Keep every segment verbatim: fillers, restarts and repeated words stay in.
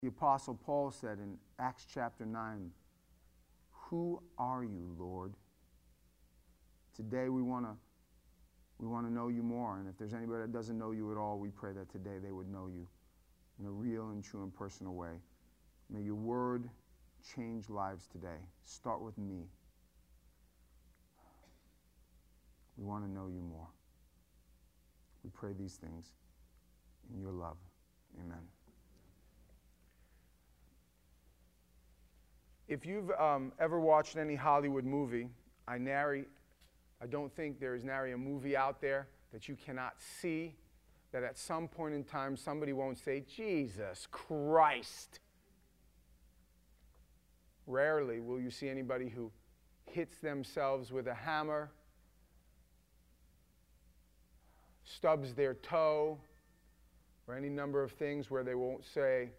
The Apostle Paul said in Acts chapter nine, "Who are you, Lord?" Today we want to we want to know you more. And if there's anybody that doesn't know you at all, we pray that today they would know you in a real and true and personal way. May your word change lives today. Start with me. We want to know you more. We pray these things in your love. Amen. If you've um, ever watched any Hollywood movie, I nary, I don't think there is nary a movie out there that you cannot see that at some point in time somebody won't say, "Jesus Christ." Rarely will you see anybody who hits themselves with a hammer, stubs their toe, or any number of things where they won't say,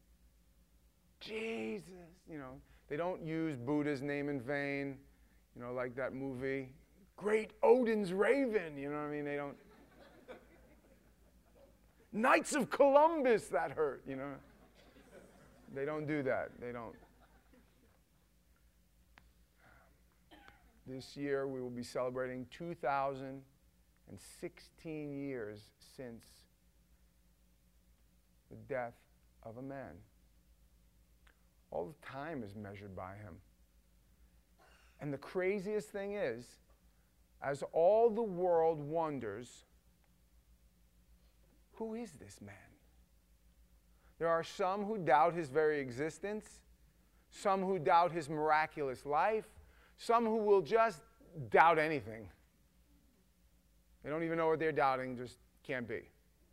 "Jesus." You know, they don't use Buddha's name in vain, you know, like that movie, Great Odin's Raven, you know what I mean? They don't. Knights of Columbus, that hurt, you know. They don't do that. They don't. This year we will be celebrating two thousand sixteen years since the death of a man. All the time is measured by him. And the craziest thing is, as all the world wonders, who is this man? There are some who doubt his very existence, some who doubt his miraculous life, some who will just doubt anything. They don't even know what they're doubting, just can't be.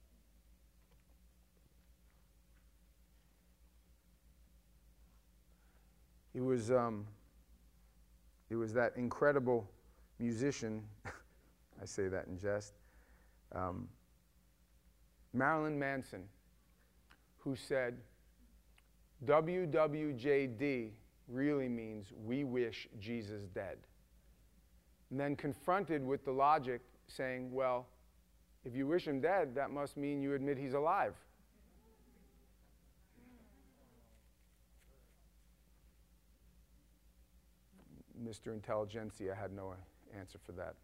It was, um, it was that incredible musician, I say that in jest, um, Marilyn Manson, who said, W W J D really means "we wish Jesus dead." And then confronted with the logic saying, well, if you wish him dead, that must mean you admit he's alive. Mister Intelligentsia had no answer for that.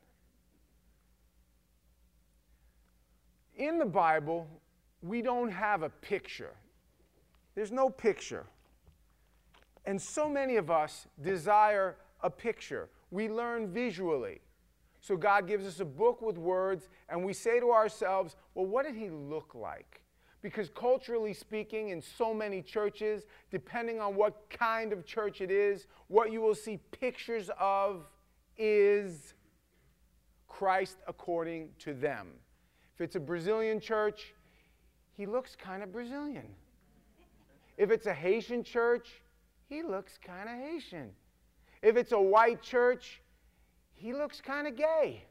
In the Bible, we don't have a picture. There's no picture. And so many of us desire a picture. We learn visually. So God gives us a book with words, and we say to ourselves, well, what did he look like? Because culturally speaking, in so many churches, depending on what kind of church it is, what you will see pictures of is Christ according to them. If it's a Brazilian church, he looks kind of Brazilian. If it's a Haitian church, he looks kind of Haitian. If it's a white church, he looks kind of gay.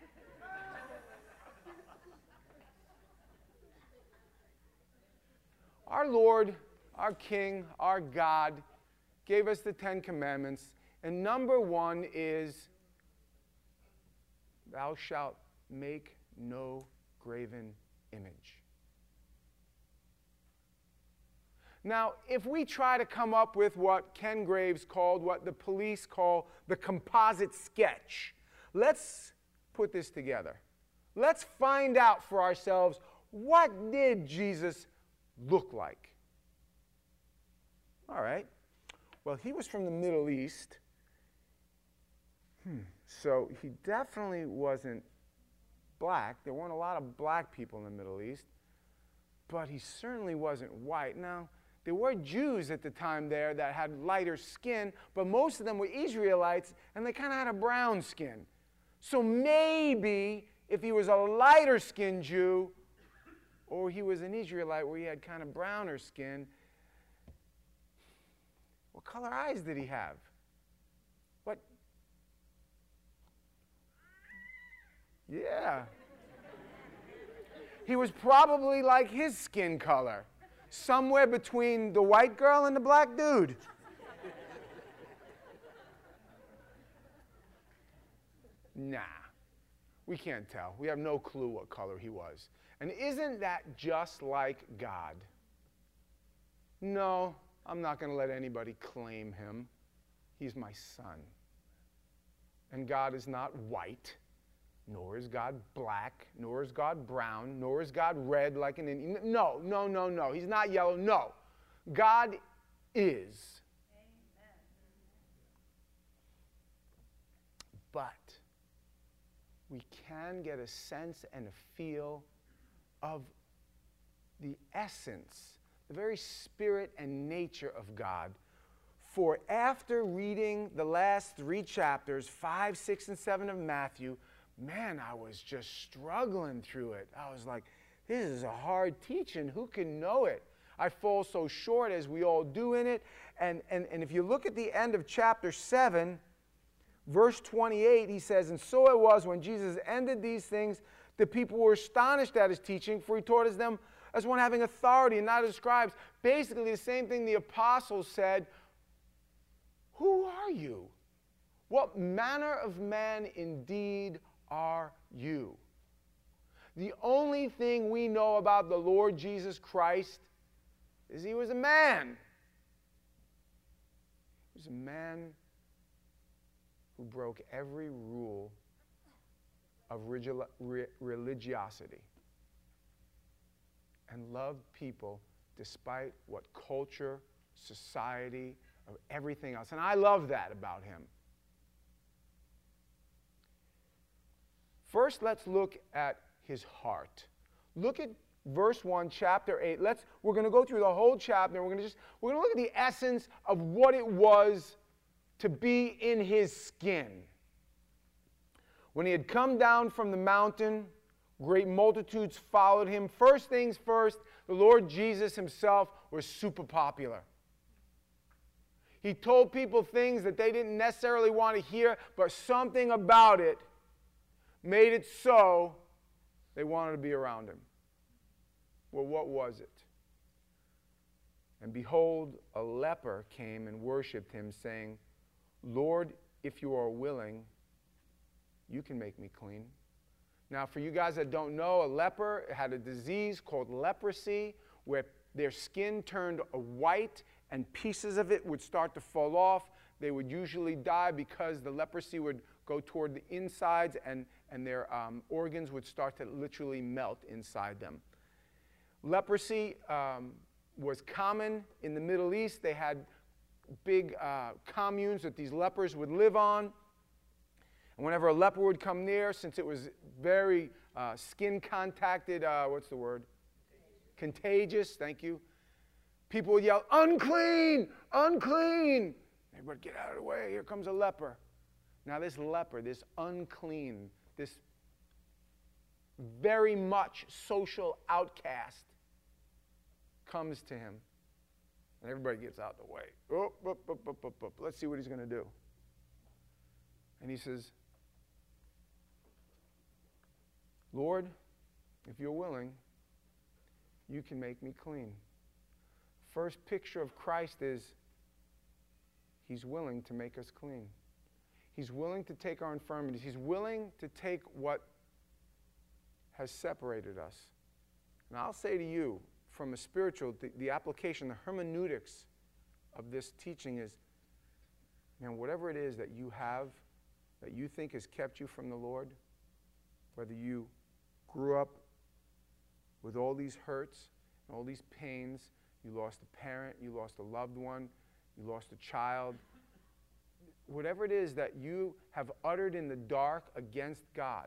Our Lord, our King, our God gave us the Ten Commandments, and number one is, thou shalt make no graven image. Now, if we try to come up with what Ken Graves called, what the police call the composite sketch, let's put this together. Let's find out for ourselves, what did Jesus look like? All right. Well, he was from the Middle East. Hmm. So he definitely wasn't black. There weren't a lot of black people in the Middle East. But he certainly wasn't white. Now, there were Jews at the time there that had lighter skin, but most of them were Israelites, and they kind of had a brown skin. So maybe if he was a lighter-skinned Jew, or he was an Israelite where he had kind of browner skin, what color eyes did he have? What? Yeah. He was probably like his skin color, somewhere between the white girl and the black dude. Nah, we can't tell. We have no clue what color he was. And isn't that just like God? No, I'm not going to let anybody claim him. He's my son. And God is not white, nor is God black, nor is God brown, nor is God red like an Indian. No, no, no, no. He's not yellow. No. God is. Amen. But we can get a sense and a feel of the essence, the very spirit and nature of God. For after reading the last three chapters, five, six, and seven of Matthew, man, I was just struggling through it. I was like, this is a hard teaching. Who can know it? I fall so short, as we all do in it. And, and, and if you look at the end of chapter seven, verse twenty-eight, he says, and so it was when Jesus ended these things, the people were astonished at his teaching, for he taught as them as one having authority and not as scribes. Basically the same thing the apostles said. Who are you? What manner of man indeed are you? The only thing we know about the Lord Jesus Christ is he was a man. He was a man who broke every rule of religiosity and loved people despite what culture, society, of everything else. And I love that about him. First, let's look at his heart. Look at verse one, chapter eight. Let's, we're going to go through the whole chapter. We're going to just, we're going to look at the essence of what it was to be in his skin. When he had come down from the mountain, great multitudes followed him. First things first, the Lord Jesus himself was super popular. He told people things that they didn't necessarily want to hear, but something about it made it so they wanted to be around him. Well, what was it? And behold, a leper came and worshipped him, saying, Lord, if you are willing, you can make me clean. Now, for you guys that don't know, a leper had a disease called leprosy, where their skin turned white and pieces of it would start to fall off. They would usually die because the leprosy would go toward the insides, and, and their um, organs would start to literally melt inside them. Leprosy um, was common in the Middle East. They had big uh, communes that these lepers would live on. And whenever a leper would come near, since it was very uh, skin-contacted, uh, what's the word? Contagious, thank you. People would yell, unclean, unclean. Everybody get out of the way, here comes a leper. Now this leper, this unclean, this very much social outcast comes to him. And everybody gets out of the way. Oh, up, up, up, up, up. Let's see what he's going to do. And he says, Lord, if you're willing, you can make me clean. First picture of Christ is he's willing to make us clean. He's willing to take our infirmities. He's willing to take what has separated us. And I'll say to you, from a spiritual, the, the application, the hermeneutics of this teaching is, man, whatever it is that you have that you think has kept you from the Lord, whether you grew up with all these hurts, all these pains, you lost a parent, you lost a loved one, you lost a child, whatever it is that you have uttered in the dark against God,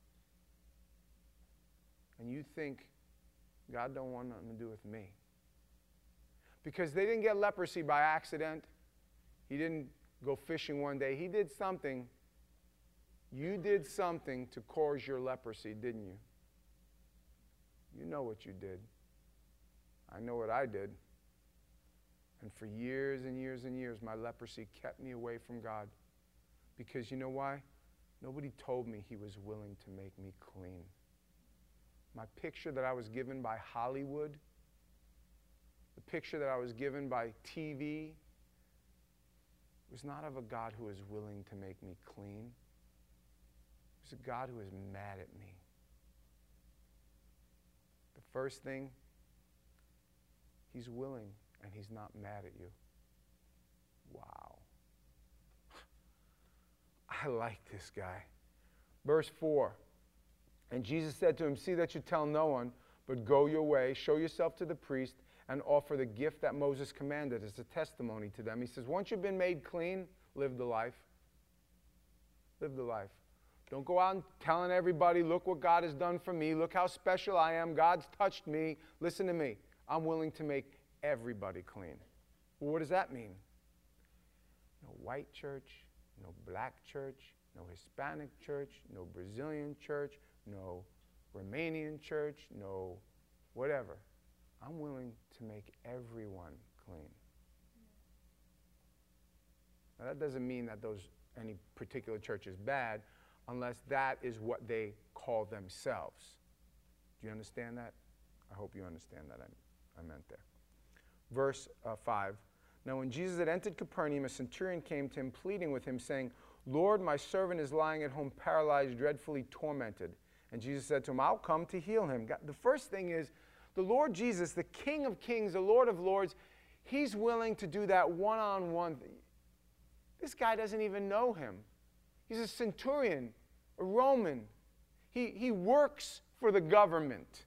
and you think, God don't want nothing to do with me. Because they didn't get leprosy by accident. He didn't go fishing one day. He did something. You did something to cause your leprosy, didn't you? You know what you did. I know what I did. And for years and years and years, my leprosy kept me away from God. Because you know why? Nobody told me he was willing to make me clean. My picture that I was given by Hollywood, the picture that I was given by T V, was not of a God who is willing to make me clean. It was a God who is mad at me. The first thing, he's willing. and he's not mad at you. Wow. I like this guy. Verse four. And Jesus said to him, see that you tell no one, but go your way, show yourself to the priest, and offer the gift that Moses commanded as a testimony to them. He says, once you've been made clean, live the life. Live the life. Don't go out and telling everybody, look what God has done for me. Look how special I am. God's touched me. Listen to me. I'm willing to make everybody clean. Well, what does that mean? No white church, no black church, no Hispanic church, no Brazilian church, no Romanian church, no whatever. I'm willing to make everyone clean. Now, that doesn't mean that those any particular church is bad, unless that is what they call themselves. Do you understand that? I hope you understand that I, I meant there. Verse uh, five. Now when Jesus had entered Capernaum, a centurion came to him, pleading with him, saying, Lord, my servant is lying at home paralyzed, dreadfully tormented. And Jesus said to him, I'll come to heal him. God, the first thing is, the Lord Jesus, the King of kings, the Lord of lords, he's willing to do that one-on-one. This guy doesn't even know him. He's a centurion, a Roman. He, he works for the government.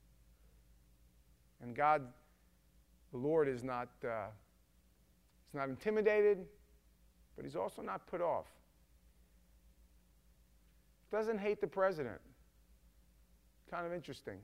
And God, the Lord, is not, uh, he's not intimidated, but he's also not put off. Doesn't hate the president. Kind of interesting.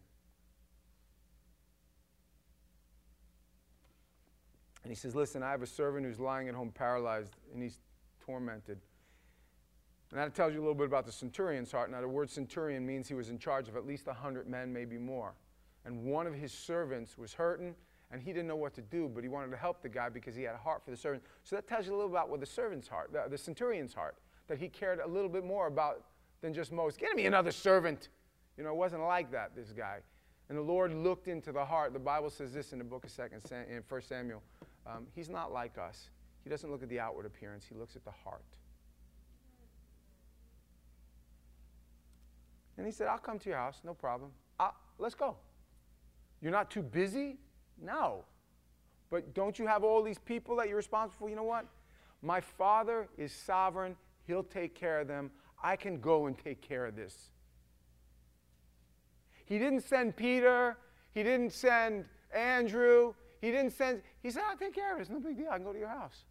And he says, listen, I have a servant who's lying at home paralyzed, and he's tormented. And that tells you a little bit about the centurion's heart. Now, the word centurion means he was in charge of at least one hundred men, maybe more. And one of his servants was hurting, and he didn't know what to do, but he wanted to help the guy because he had a heart for the servant. So that tells you a little about what the servant's heart, the, the centurion's heart, that he cared a little bit more about than just Moses. Get me another servant. You know, it wasn't like that, this guy. And the Lord looked into the heart. The Bible says this in the book of Second Sam, in First Samuel. Um, he's not like us. He doesn't look at the outward appearance. He looks at the heart. And he said, I'll come to your house, no problem. I'll, let's go. You're not too busy? No. But don't you have all these people that you're responsible for? You know what? My Father is sovereign. He'll take care of them. I can go and take care of this. He didn't send Peter. He didn't send Andrew. He didn't send, he said, I'll take care of it. It's no big deal. I can go to your house.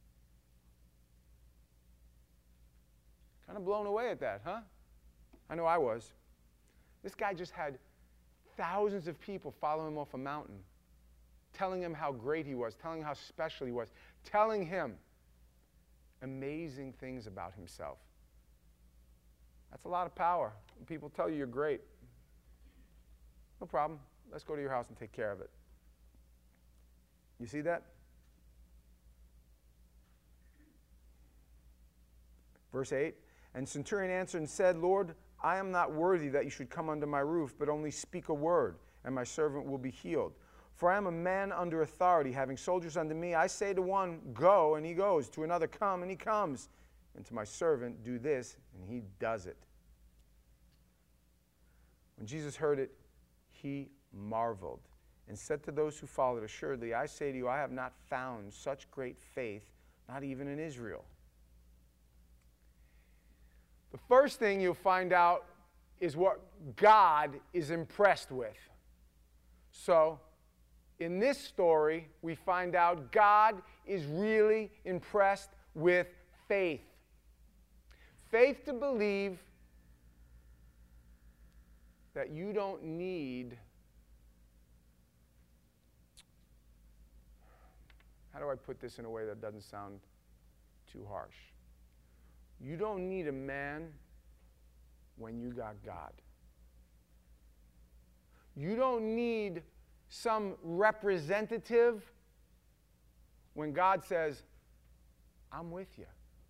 Kind of blown away at that, huh? I know I was. This guy just had thousands of people follow him off a mountain, telling him how great he was, telling him how special he was, telling him amazing things about himself. That's a lot of power. When people tell you you're great. No problem. Let's go to your house and take care of it. You see that? Verse eight, and centurion answered and said, Lord, I am not worthy that you should come under my roof, but only speak a word, and my servant will be healed. For I am a man under authority, having soldiers under me. I say to one, go, and he goes. To another, come, and he comes. And to my servant, do this, and he does it. When Jesus heard it, he marveled and said to those who followed, assuredly, I say to you, I have not found such great faith, not even in Israel. The first thing you'll find out is what God is impressed with. So, in this story, we find out God is really impressed with faith. Faith to believe that you don't need, how do I put this in a way that doesn't sound too harsh? You don't need a man when you got God. You don't need some representative when God says, I'm with you.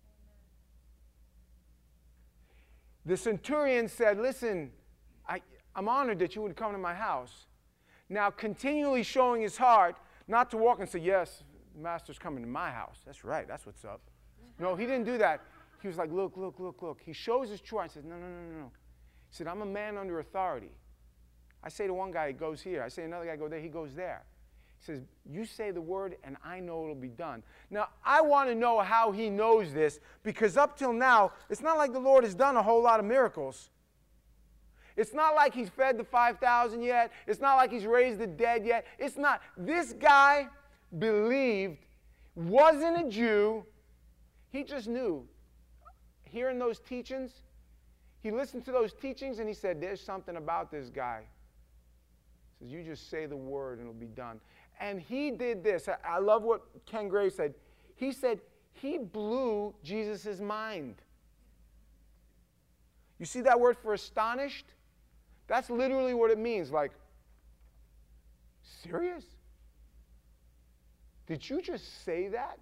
The centurion said, listen, I, I'm honored that you would come to my house. Now, continually showing his heart, not to walk and say, yes, the master's coming to my house. That's right, that's what's up. No, he didn't do that. He was like, look, look, look, look. He shows his true heart and says, no, no, no, no, no. He said, I'm a man under authority. I say to one guy, he goes here. I say to another guy, go there. He goes there. He says, you say the word and I know it'll be done. Now, I want to know how he knows this, because up till now, it's not like the Lord has done a whole lot of miracles. It's not like he's fed the five thousand yet. It's not like he's raised the dead yet. It's not. This guy believed, wasn't a Jew. He just knew. Hearing those teachings, he listened to those teachings and he said, there's something about this guy. He says, you just say the word and it'll be done. And he did this. I, I love what Ken Gray said. He said he blew Jesus' mind. You see that word for astonished? That's literally what it means. Like, serious? Did you just say that?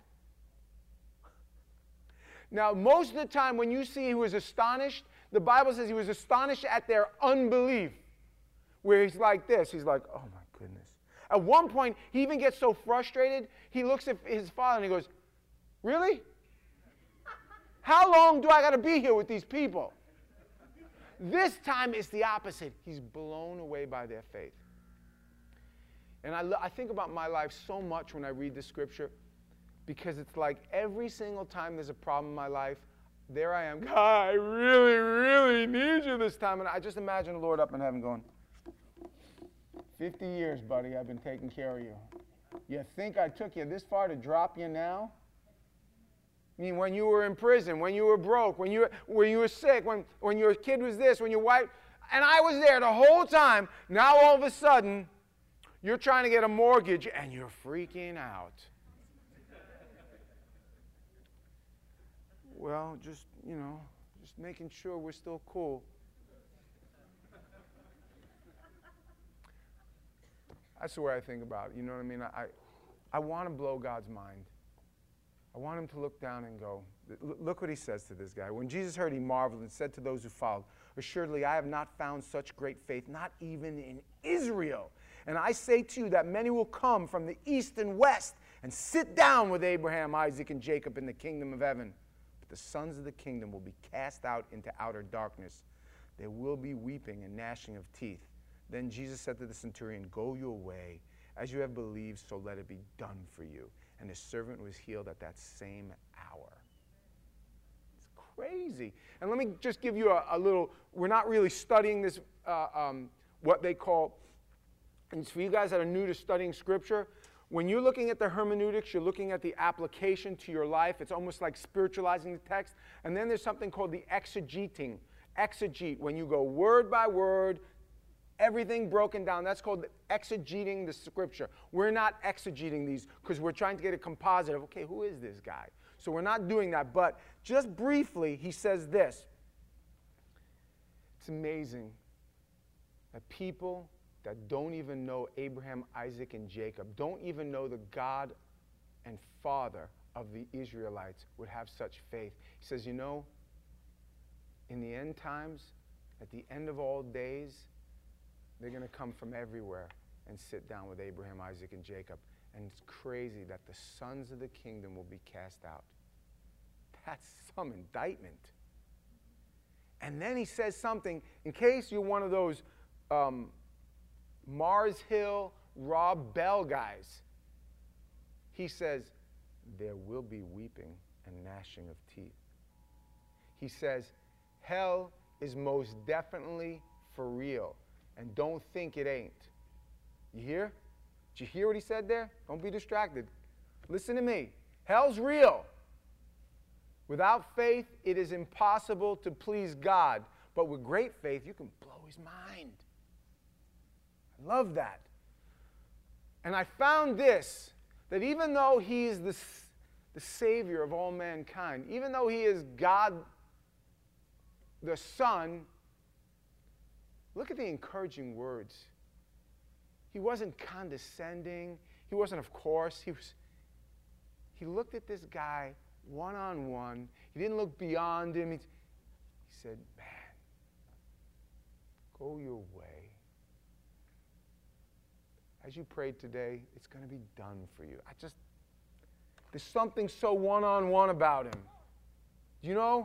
Now, most of the time when you see he was astonished, the Bible says he was astonished at their unbelief. Where he's like this. He's like, oh my goodness. At one point, he even gets so frustrated, he looks at his father and he goes, really? How long do I got to be here with these people? This time it's the opposite. He's blown away by their faith. And I, I think about my life so much when I read the scripture, because it's like every single time there's a problem in my life, there I am, God, I really, really need you this time. And I just imagine the Lord up in heaven going, fifty years, buddy, I've been taking care of you. You think I took you this far to drop you now? I mean, when you were in prison, when you were broke, when you were, when you were sick, when, when your kid was this, when your wife, and I was there the whole time. Now all of a sudden, you're trying to get a mortgage and you're freaking out. Well, just, you know, just making sure we're still cool. That's the way I think about it. You know what I mean? I, I want to blow God's mind. I want him to look down and go, look what he says to this guy. When Jesus heard, he marveled and said to those who followed, assuredly, I have not found such great faith, not even in Israel. And I say to you that many will come from the east and west and sit down with Abraham, Isaac, and Jacob in the kingdom of heaven. But the sons of the kingdom will be cast out into outer darkness. There will be weeping and gnashing of teeth. Then Jesus said to the centurion, go your way. As you have believed, so let it be done for you. And his servant was healed at that same hour. It's crazy. And let me just give you a, a little, we're not really studying this, uh, um, what they call, and for you guys that are new to studying Scripture, when you're looking at the hermeneutics, you're looking at the application to your life. It's almost like spiritualizing the text. And then there's something called the exegeting. Exegete, when you go word by word, everything broken down. That's called exegeting the scripture. We're not exegeting these because we're trying to get a composite of, okay, who is this guy? So we're not doing that. But just briefly, he says this. It's amazing that people that don't even know Abraham, Isaac, and Jacob, don't even know the God and Father of the Israelites would have such faith. He says, you know, in the end times, at the end of all days, they're going to come from everywhere and sit down with Abraham, Isaac, and Jacob. And it's crazy that the sons of the kingdom will be cast out. That's some indictment. And then he says something, in case you're one of those um, Mars Hill, Rob Bell guys. He says, there will be weeping and gnashing of teeth. He says, hell is most definitely for real. And don't think it ain't. You hear? Did you hear what he said there? Don't be distracted. Listen to me. Hell's real. Without faith, it is impossible to please God. But with great faith, you can blow his mind. I love that. And I found this, that even though he is the, the Savior of all mankind, even though he is God the Son, look at the encouraging words. He wasn't condescending. He wasn't, of course. He was. He looked at this guy one-on-one. He didn't look beyond him. He, he said, man, go your way. As you prayed today, it's going to be done for you. I just, there's something so one-on-one about him. You know?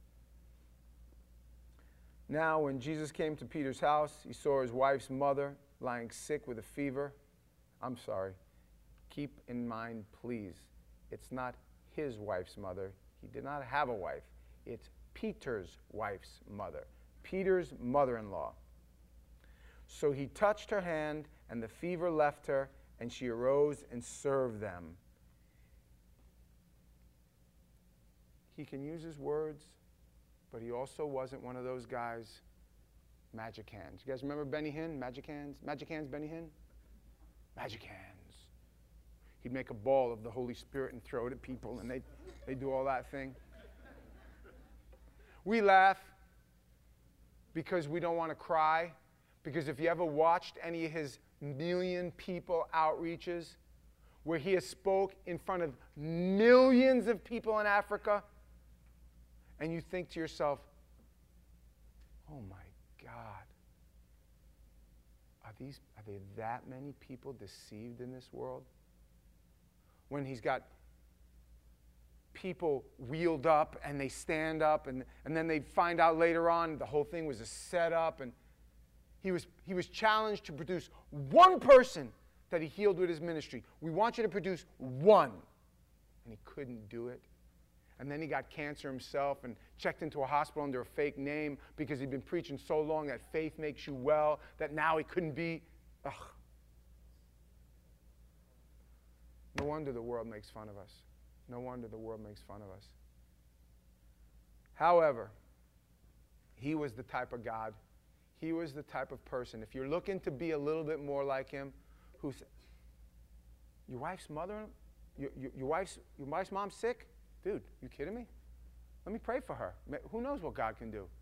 Now, when Jesus came to Peter's house, he saw his wife's mother lying sick with a fever. I'm sorry. Keep in mind, please, it's not his wife's mother. He did not have a wife. It's Peter's wife's mother, Peter's mother-in-law. So he touched her hand, and the fever left her, and she arose and served them. He can use his words, but he also wasn't one of those guys, magic hands. You guys remember Benny Hinn, magic hands? Magic hands, Benny Hinn? Magic hands. He'd make a ball of the Holy Spirit and throw it at people, and they they do all that thing. We laugh because we don't want to cry, because if you ever watched any of his million people outreaches where he has spoke in front of millions of people in Africa, and you think to yourself, oh my God, are these are there that many people deceived in this world? When he's got people wheeled up and they stand up, and, and then they find out later on the whole thing was a setup, and he was, he was challenged to produce one person that he healed with his ministry. We want you to produce one. And he couldn't do it. And then he got cancer himself and checked into a hospital under a fake name because he'd been preaching so long that faith makes you well, that now he couldn't be. Ugh. No wonder the world makes fun of us. No wonder the world makes fun of us. However, he was the type of God, he was the type of person, if you're looking to be a little bit more like him, who's, your wife's mother, your, your, your, wife's, your wife's mom's sick? Dude, you kidding me? Let me pray for her. Who knows what God can do?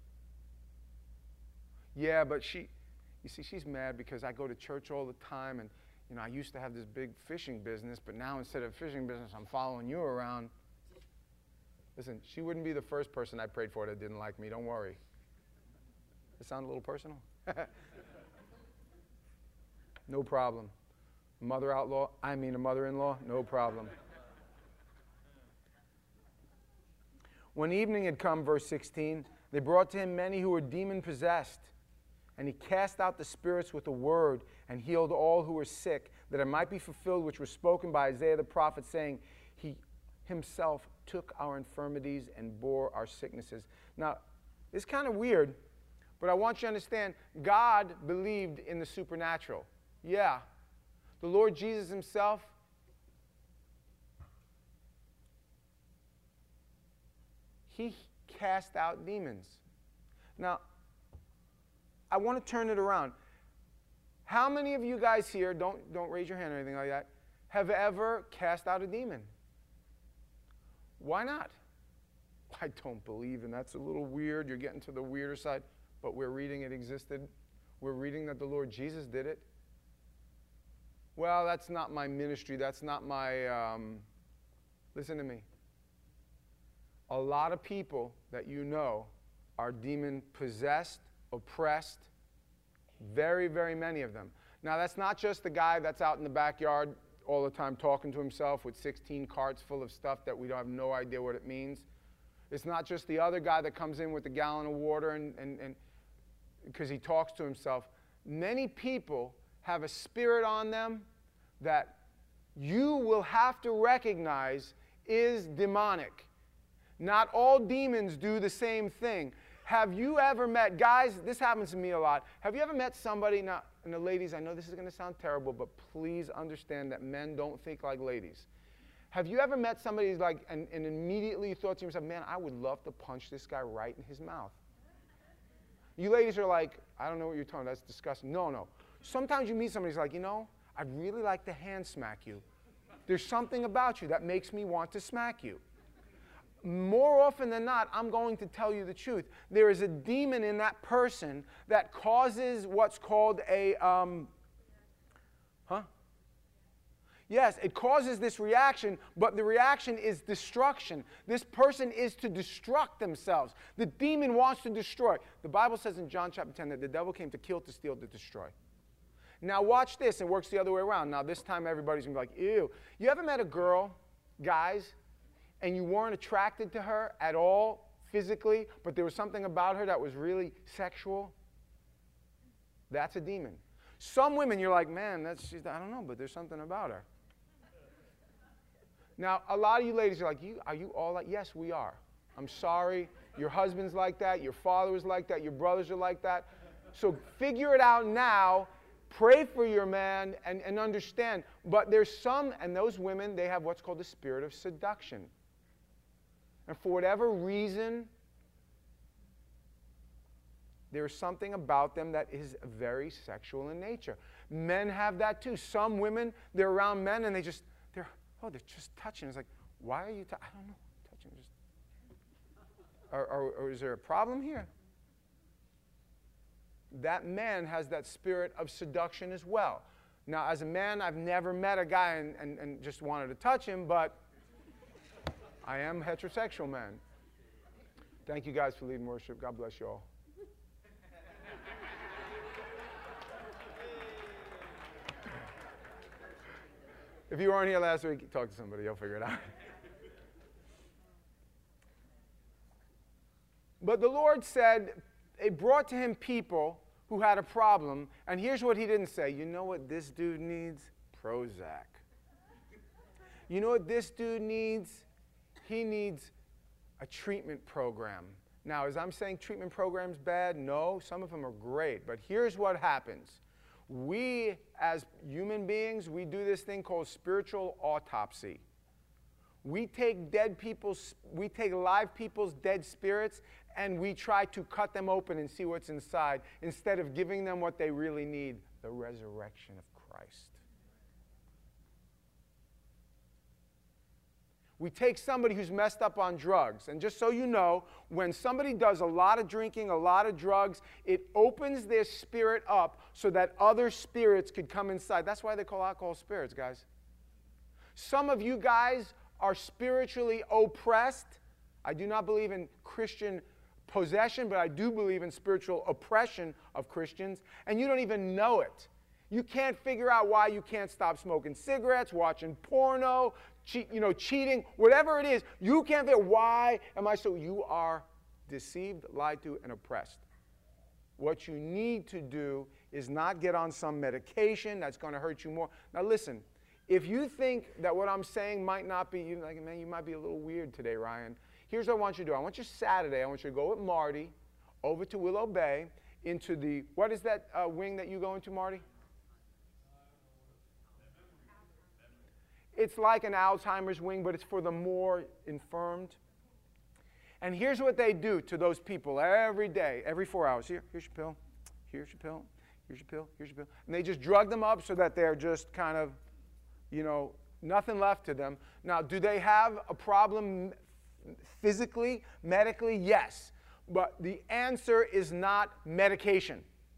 Yeah, but she, you see, she's mad because I go to church all the time, and you know, I used to have this big fishing business, but now instead of fishing business, I'm following you around. Listen, she wouldn't be the first person I prayed for that didn't like me. Don't worry. Does it sound a little personal? No problem. Mother outlaw, I mean a mother-in-law, no problem. When evening had come, verse sixteen, they brought to him many who were demon-possessed. And he cast out the spirits with a word and healed all who were sick, that it might be fulfilled which was spoken by Isaiah the prophet, saying, he himself took our infirmities and bore our sicknesses. Now, it's kind of weird, but I want you to understand, God believed in the supernatural. Yeah. The Lord Jesus himself, he cast out demons. Now, I want to turn it around. How many of you guys here, don't, don't raise your hand or anything like that, have ever cast out a demon? Why not? I don't believe, and that's a little weird. You're getting to the weirder side, but we're reading it existed. We're reading that the Lord Jesus did it. Well, that's not my ministry. That's not my, um, listen to me. A lot of people that you know are demon-possessed, oppressed, very, very many of them. Now, that's not just the guy that's out in the backyard all the time talking to himself with sixteen carts full of stuff that we don't have no idea what it means. It's not just the other guy that comes in with a gallon of water and, and, and because he talks to himself. Many people have a spirit on them that you will have to recognize is demonic. Not all demons do the same thing. Have you ever met, guys, this happens to me a lot. Have you ever met somebody, now, and the ladies, I know this is going to sound terrible, but please understand that men don't think like ladies. Have you ever met somebody who's like, and, and immediately you thought to yourself, man, I would love to punch this guy right in his mouth. You ladies are like, I don't know what you're talking about, that's disgusting. No, no. Sometimes you meet somebody who's like, you know, I'd really like to hand smack you. There's something about you that makes me want to smack you. More often than not, I'm going to tell you the truth. There is a demon in that person that causes what's called a, um, huh? Yes, it causes this reaction, but the reaction is destruction. This person is to destruct themselves. The demon wants to destroy. The Bible says in John chapter ten that the devil came to kill, to steal, to destroy. Now watch this, it works the other way around. Now this time everybody's going to be like, ew. You ever met a girl, guys, and you weren't attracted to her at all physically, but there was something about her that was really sexual? That's a demon. Some women, you're like, man, that's, she's, I don't know, but there's something about her. Now, a lot of you ladies are like, you, are you all like, yes, we are. I'm sorry. Your husband's like that. Your father was like that. Your brothers are like that. So figure it out now. Pray for your man and, and understand. But there's some, and those women, they have what's called the spirit of seduction. And for whatever reason, there's something about them that is very sexual in nature. Men have that too. Some women, they're around men and they just, they're, oh, they're just touching. It's like, why are you, I don't know, touching. Just, or, or, or is there a problem here? That man has that spirit of seduction as well. Now, as a man, I've never met a guy and, and, and just wanted to touch him, but I am a heterosexual man. Thank you guys for leading worship. God bless you all. If you weren't here last week, talk to somebody. You'll figure it out. But the Lord said, it brought to him people who had a problem, and here's what he didn't say. You know what this dude needs? Prozac. You know what this dude needs? He needs a treatment program. Now, as I'm saying treatment programs bad, no, some of them are great, but here's what happens. We, as human beings, we do this thing called spiritual autopsy. We take dead people's, we take live people's dead spirits and we try to cut them open and see what's inside instead of giving them what they really need, the resurrection of Christ. We take somebody who's messed up on drugs, and just so you know, when somebody does a lot of drinking, a lot of drugs, it opens their spirit up so that other spirits could come inside. That's why they call alcohol spirits, guys. Some of you guys are spiritually oppressed. I do not believe in Christian possession, but I do believe in spiritual oppression of Christians, and you don't even know it. You can't figure out why you can't stop smoking cigarettes, watching porno, cheat, you know, cheating, whatever it is. You can't figure, why am I so? You are deceived, lied to, and oppressed. What you need to do is not get on some medication that's going to hurt you more. Now listen, if you think that what I'm saying might not be, you're like, man, you might be a little weird today, Ryan. Here's what I want you to do. I want you Saturday, I want you to go with Marty over to Willow Bay into the, what is that uh, wing that you go into, Marty? It's like an Alzheimer's wing, but it's for the more infirmed. And here's what they do to those people every day, every four hours. Here, here's your pill. Here's your pill. Here's your pill. Here's your pill. And they just drug them up so that they're just kind of, you know, nothing left to them. Now, do they have a problem physically, medically? Yes. But the answer is not medication.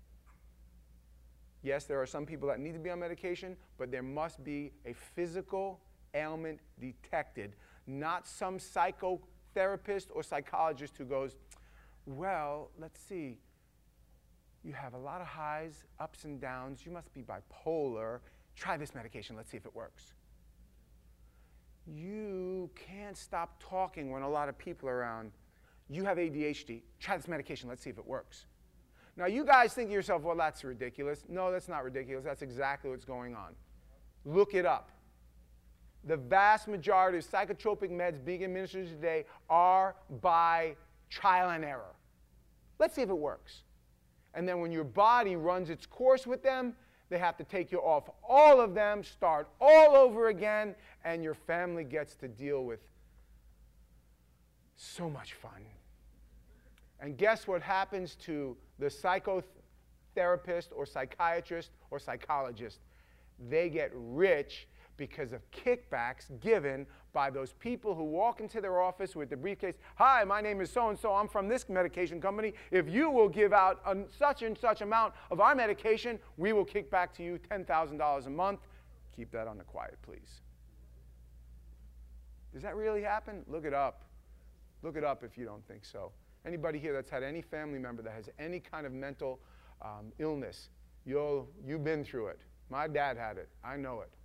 Yes, there are some people that need to be on medication, but there must be a physical ailment detected, not some psychotherapist or psychologist who goes, well, let's see, you have a lot of highs, ups and downs, you must be bipolar, try this medication, let's see if it works. You can't stop talking when a lot of people are around. You have A D H D, try this medication, let's see if it works. Now, you guys think to yourself, well, that's ridiculous. No, that's not ridiculous. That's exactly what's going on. Look it up. The vast majority of psychotropic meds being administered today are by trial and error. Let's see if it works. And then when your body runs its course with them, they have to take you off all of them, start all over again, and your family gets to deal with so much fun. And guess what happens to the psychotherapist or psychiatrist or psychologist? They get rich because of kickbacks given by those people who walk into their office with the briefcase. Hi, my name is so-and-so. I'm from this medication company. If you will give out a such and such amount of our medication, we will kick back to you ten thousand dollars a month. Keep that on the quiet, please. Does that really happen? Look it up. Look it up if you don't think so. Anybody here that's had any family member that has any kind of mental um, illness, you'll, you've been through it. My dad had it. I know it.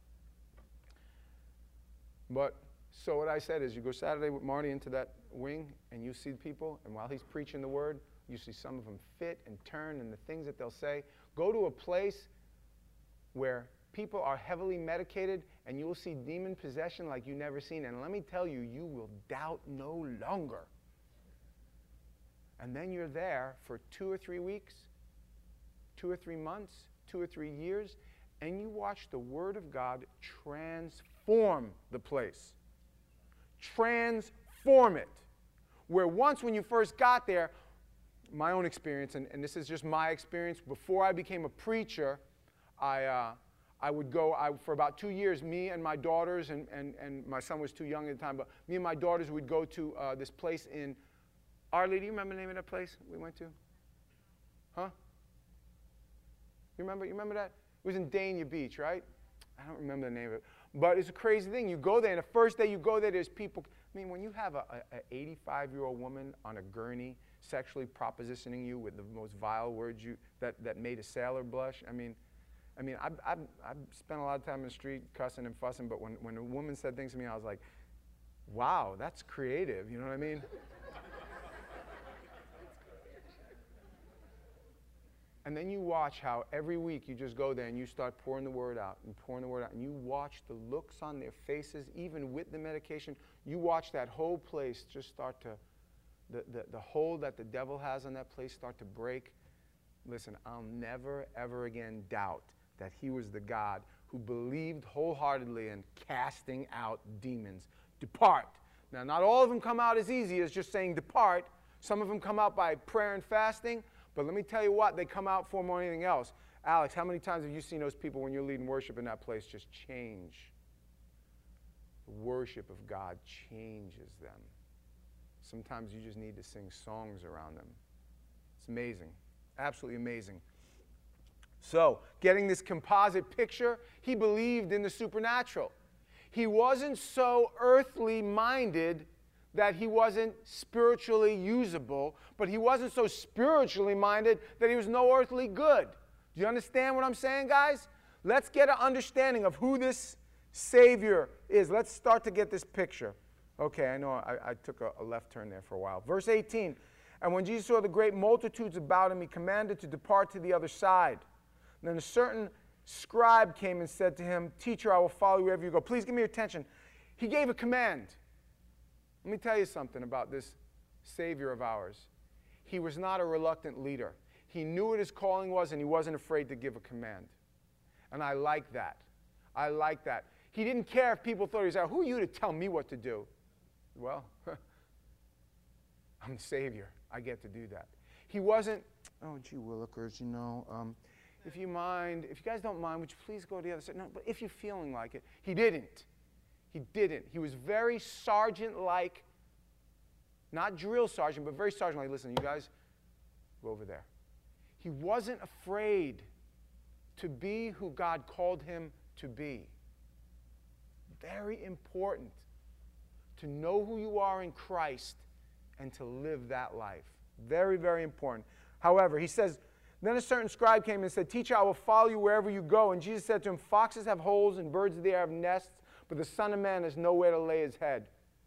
But so what I said is you go Saturday with Marty into that wing and you see people, and while he's preaching the word, you see some of them fit and turn and the things that they'll say. Go to a place where people are heavily medicated and you will see demon possession like you've never seen. And let me tell you, you will doubt no longer. And then you're there for two or three weeks, two or three months, two or three years, and you watch the Word of God transform the place. Transform it. Where once when you first got there, my own experience, and, and this is just my experience, before I became a preacher, I, uh, I would go, I, for about two years, me and my daughters, and, and, and my son was too young at the time, but me and my daughters would go to uh, this place in Arlie. Do you remember the name of that place we went to? Huh? You remember, you remember that? It was in Dania Beach, right? I don't remember the name of it. But it's a crazy thing. You go there, and the first day you go there, there's people. I mean, when you have a, a, a eighty-five-year-old woman on a gurney sexually propositioning you with the most vile words you, that, that made a sailor blush, I mean, I mean, I've, I've, I've spent a lot of time in the street cussing and fussing, but when, when a woman said things to me, I was like, wow, that's creative, you know what I mean? And then you watch how every week you just go there and you start pouring the word out and pouring the word out, and you watch the looks on their faces, even with the medication. You watch that whole place just start to, the, the, the hold that the devil has on that place start to break. Listen, I'll never, ever again doubt that he was the God who believed wholeheartedly in casting out demons. Depart. Now, not all of them come out as easy as just saying depart. Some of them come out by prayer and fasting. But let me tell you what, they come out for more than anything else. Alex, how many times have you seen those people when you're leading worship in that place just change? The worship of God changes them. Sometimes you just need to sing songs around them. It's amazing. Absolutely amazing. So, getting this composite picture, he believed in the supernatural. He wasn't so earthly minded that he wasn't spiritually usable, but he wasn't so spiritually minded that he was no earthly good. Do you understand what I'm saying, guys? Let's get an understanding of who this Savior is. Let's start to get this picture. Okay, I know I, I took a, a left turn there for a while. Verse eighteen, and when Jesus saw the great multitudes about him, he commanded to depart to the other side. And then a certain scribe came and said to him, Teacher, I will follow you wherever you go. Please give me your attention. He gave a command. Let me tell you something about this Savior of ours. He was not a reluctant leader. He knew what his calling was, and he wasn't afraid to give a command. And I like that. I like that. He didn't care if people thought he was out. Who are you to tell me what to do? Well, I'm the Savior. I get to do that. He wasn't, oh, gee willikers, you know, um, if you mind, if you guys don't mind, would you please go to the other side? No, but if you're feeling like it. He didn't. He didn't. He was very sergeant-like, not drill sergeant, but very sergeant-like. Listen, you guys, go over there. He wasn't afraid to be who God called him to be. Very important to know who you are in Christ and to live that life. Very, very important. However, he says, then a certain scribe came and said, Teacher, I will follow you wherever you go. And Jesus said to him, Foxes have holes and birds of the air have nests, but the Son of Man has nowhere to lay his head.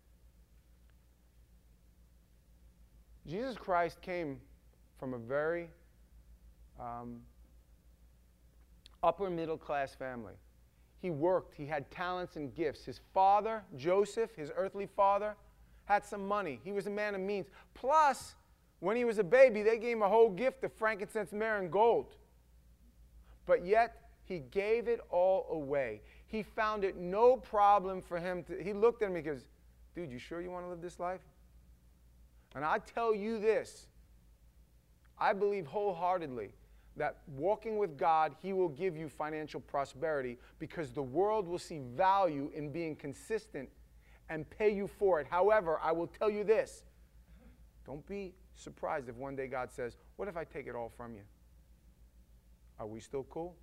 Jesus Christ came from a very um, upper middle class family. He worked. He had talents and gifts. His father, Joseph, his earthly father, had some money. He was a man of means. Plus, when he was a baby, they gave him a whole gift of frankincense, myrrh, and gold. But yet, he gave it all away. He found it no problem for him to, he looked at him and he goes, dude, you sure you want to live this life? And I tell you this, I believe wholeheartedly that walking with God, he will give you financial prosperity because the world will see value in being consistent and pay you for it. However, I will tell you this, don't be surprised if one day God says, what if I take it all from you? Are we still cool?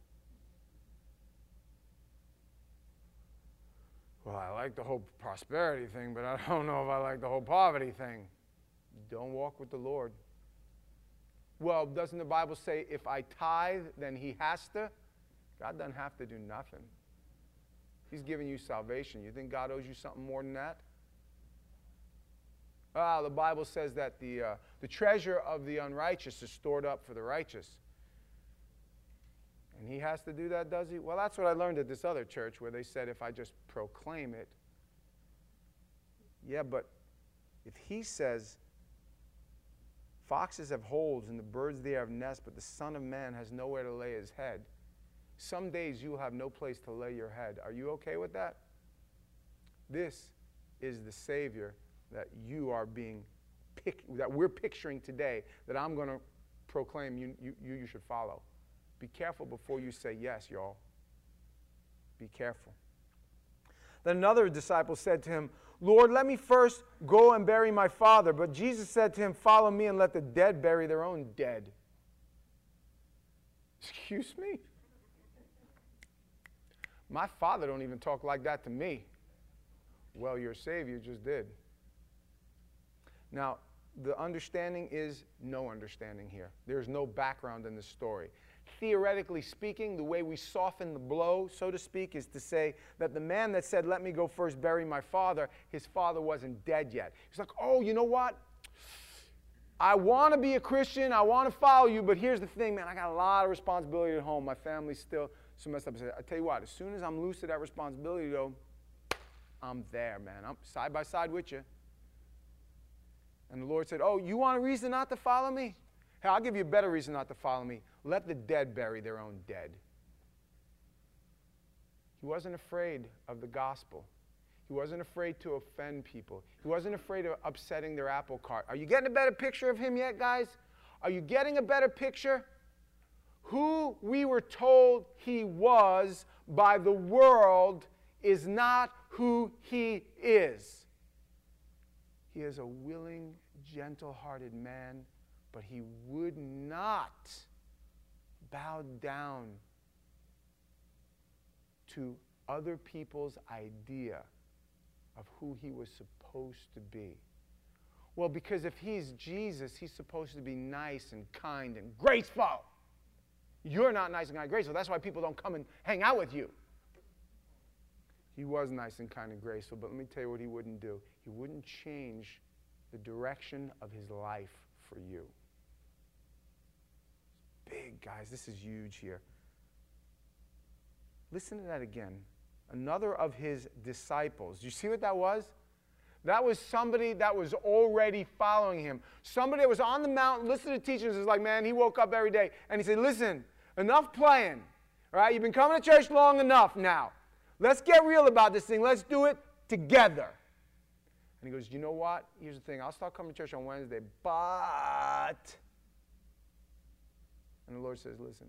Well, I like the whole prosperity thing, but I don't know if I like the whole poverty thing. Don't walk with the Lord. Well, doesn't the Bible say if I tithe, then he has to? God doesn't have to do nothing. He's giving you salvation. You think God owes you something more than that? Ah, the Bible says that the, uh, the treasure of the unrighteous is stored up for the righteous. And he has to do that, does he? Well, that's what I learned at this other church where they said if I just proclaim it. Yeah, but if he says, foxes have holes and the birds there have nests, but the Son of Man has nowhere to lay his head. Some days you'll have no place to lay your head. Are you okay with that? This is the Savior that you are being, pic- that we're picturing today, that I'm going to proclaim you, you, you should follow. Be careful before you say yes, y'all. Be careful. Then another disciple said to him, Lord, let me first go and bury my father. But Jesus said to him, follow me and let the dead bury their own dead. Excuse me? My father don't even talk like that to me. Well, your Savior just did. Now, the understanding is no understanding here. There's no background in the story. Theoretically speaking, the way we soften the blow, so to speak, is to say that the man that said, let me go first bury my father, his father wasn't dead yet. He's like, oh, you know what? I want to be a Christian. I want to follow you, but here's the thing, man. I got a lot of responsibility at home. My family's still so messed up. I tell you what, as soon as I'm loose of that responsibility, though, I'm there, man. I'm side by side with you. And the Lord said, oh, you want a reason not to follow me? Hey, I'll give you a better reason not to follow me. Let the dead bury their own dead. He wasn't afraid of the gospel. He wasn't afraid to offend people. He wasn't afraid of upsetting their apple cart. Are you getting a better picture of him yet, guys? Are you getting a better picture? Who we were told he was by the world is not who he is. He is a willing, gentle-hearted man, but he would not bow down to other people's idea of who he was supposed to be. Well, because if he's Jesus, he's supposed to be nice and kind and graceful. You're not nice and kind and graceful. That's why people don't come and hang out with you. He was nice and kind and graceful, but let me tell you what he wouldn't do. He wouldn't change the direction of his life for you. Big, guys. This is huge here. Listen to that again. Another of his disciples. Do you see what that was? That was somebody that was already following him. Somebody that was on the mountain, listening to teachings. Is like, man, he woke up every day and he said, listen, enough playing. All right, you've been coming to church long enough now. Let's get real about this thing. Let's do it together. And he goes, you know what? Here's the thing. I'll start coming to church on Wednesday, but... And the Lord says, listen,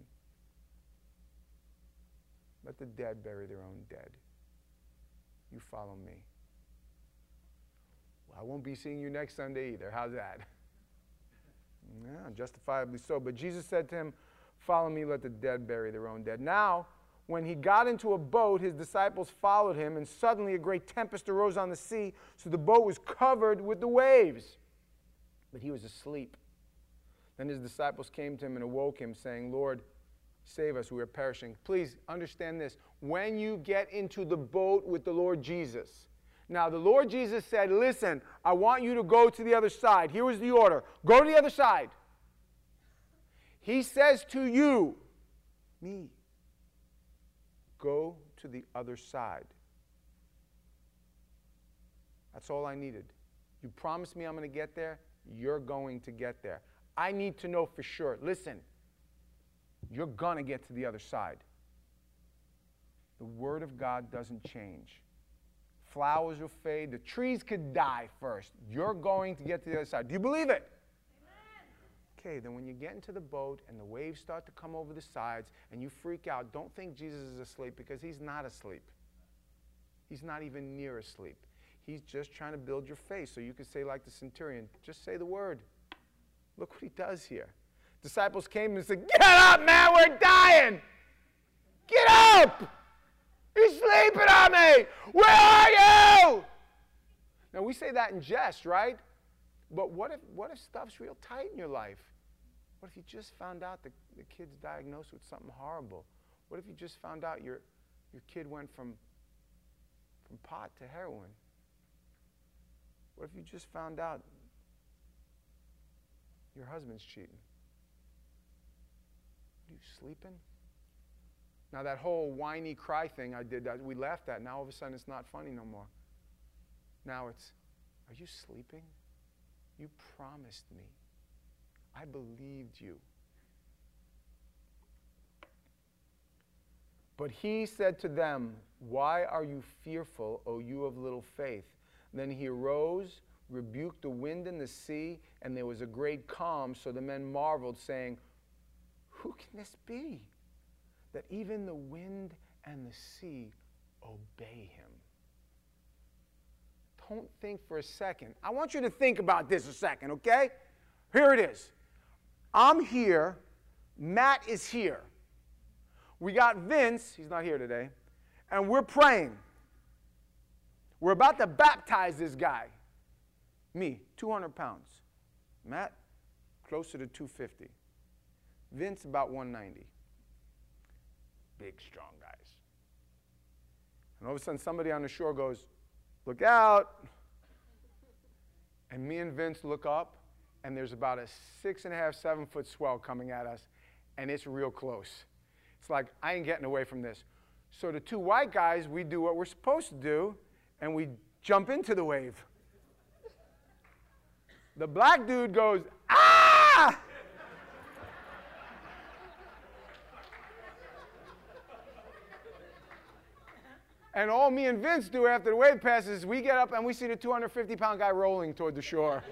let the dead bury their own dead. You follow me. Well, I won't be seeing you next Sunday either. How's that? Yeah, justifiably so. But Jesus said to him, follow me, let the dead bury their own dead. Now, when he got into a boat, his disciples followed him, and suddenly a great tempest arose on the sea, so the boat was covered with the waves. But he was asleep. Then his disciples came to him and awoke him, saying, Lord, save us, we are perishing. Please understand this. When you get into the boat with the Lord Jesus, now the Lord Jesus said, listen, I want you to go to the other side. Here was the order. Go to the other side. He says to you, me, go to the other side. That's all I needed. You promised me I'm going to get there. You're going to get there. I need to know for sure. Listen, you're going to get to the other side. The Word of God doesn't change. Flowers will fade. The trees could die first. You're going to get to the other side. Do you believe it? Amen. Okay, then when you get into the boat and the waves start to come over the sides and you freak out, don't think Jesus is asleep, because he's not asleep. He's not even near asleep. He's just trying to build your faith so you can say like the centurion, just say the word. Look what he does here. Disciples came and said, get up, man, we're dying. Get up. You're sleeping on me. Where are you? Now, we say that in jest, right? But what if, what if stuff's real tight in your life? What if you just found out the, the kid's diagnosed with something horrible? What if you just found out your, your kid went from, from pot to heroin? What if you just found out your husband's cheating? Are you sleeping? Now that whole whiny cry thing I did, that we laughed at, now all of a sudden it's not funny no more. Now it's, are you sleeping? You promised me. I believed you. But he said to them, why are you fearful, O you of little faith? Then he arose, rebuked the wind and the sea, and there was a great calm. So the men marveled, saying, who can this be, that even the wind and the sea obey him? Don't think for a second. I want you to think about this a second, okay? Here it is. I'm here. Matt is here. We got Vince, he's not here today, and we're praying. We're about to baptize this guy. Me, two hundred pounds. Matt, closer to two fifty. Vince, about one ninety. Big, strong guys. And all of a sudden, somebody on the shore goes, look out. And me and Vince look up, and there's about a six and a half, seven foot swell coming at us, and it's real close. It's like, I ain't getting away from this. So the two white guys, we do what we're supposed to do, and we jump into the wave. The black dude goes, ah! And all me and Vince do after the wave passes, we get up and we see the two hundred fifty pound guy rolling toward the shore.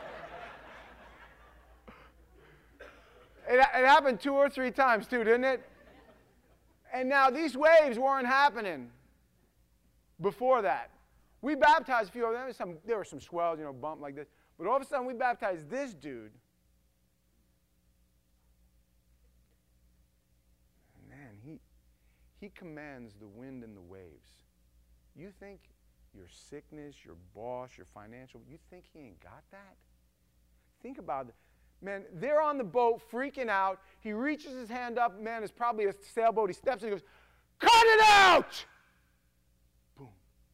it, it happened two or three times too, didn't it? And now these waves weren't happening before that. We baptized a few of them. There were some, there were some swells, you know, bump like this. But all of a sudden we baptized this dude. Man, he, he commands the wind and the waves. You think your sickness, your boss, your financial, you think he ain't got that? Think about it. Man, they're on the boat freaking out. He reaches his hand up. Man, it's probably a sailboat. He steps in and he goes, cut it out! Boom.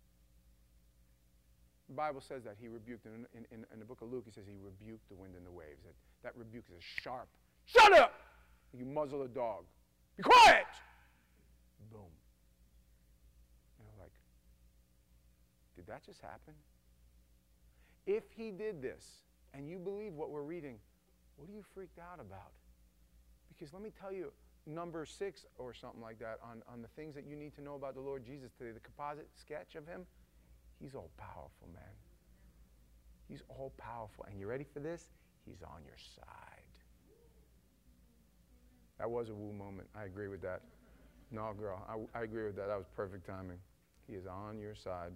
The Bible says that he rebuked, in, in, in, in the book of Luke, he says he rebuked the wind and the waves. That, that rebuke is sharp. Shut up! You muzzle a dog. Be quiet! Boom. And I'm like, did that just happen? If he did this, and you believe what we're reading, what are you freaked out about? Because let me tell you, number six or something like that on, on the things that you need to know about the Lord Jesus today, the composite sketch of him, he's all powerful, man. He's all powerful. And you ready for this? He's on your side. That was a woo moment. I agree with that. No, girl, I, I agree with that. That was perfect timing. He is on your side.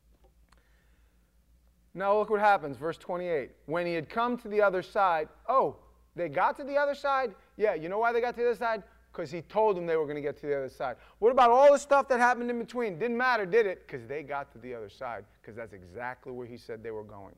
Now look what happens, verse twenty-eight. When he had come to the other side, oh, they got to the other side? Yeah, you know why they got to the other side? Because he told them they were going to get to the other side. What about all the stuff that happened in between? Didn't matter, did it? Because they got to the other side, because that's exactly where he said they were going.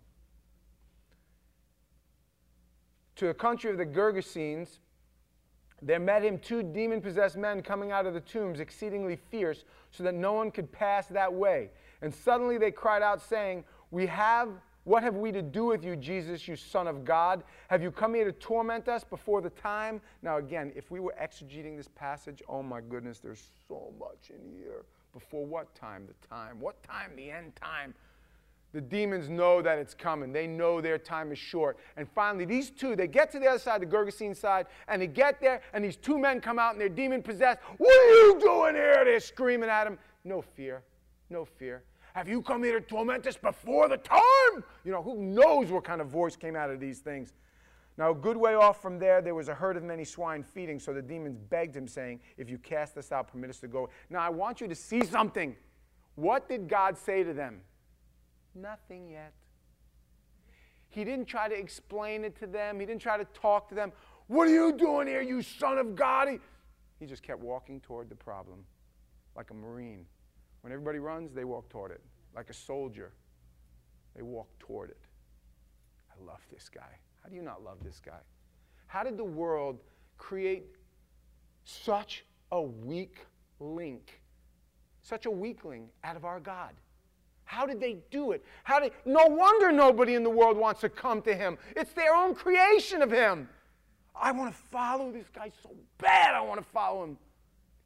To the country of the Gergesenes, there met him two demon-possessed men coming out of the tombs, exceedingly fierce, so that no one could pass that way. And suddenly they cried out, saying, We have, what have we to do with you, Jesus, you Son of God? Have you come here to torment us before the time? Now again, if we were exegeting this passage, oh my goodness, there's so much in here. Before what time? The time. What time? The end time. The demons know that it's coming. They know their time is short. And finally, these two, they get to the other side, the Gergesene side, and they get there, and these two men come out, and they're demon-possessed. What are you doing here? They're screaming at him. No fear. No fear. Have you come here to torment us before the time? You know, who knows what kind of voice came out of these things. Now, a good way off from there, there was a herd of many swine feeding, so the demons begged him, saying, if you cast us out, permit us to go. Now, I want you to see something. What did God say to them? Nothing yet. He didn't try to explain it to them. He didn't try to talk to them. What are you doing here, you son of God? He, he just kept walking toward the problem like a Marine. When everybody runs, they walk toward it. Like a soldier, they walk toward it. I love this guy. How do you not love this guy? How did the world create such a weak link, such a weakling out of our God? How did they do it? How did, no wonder nobody in the world wants to come to him. It's their own creation of him. I want to follow this guy so bad. I want to follow him.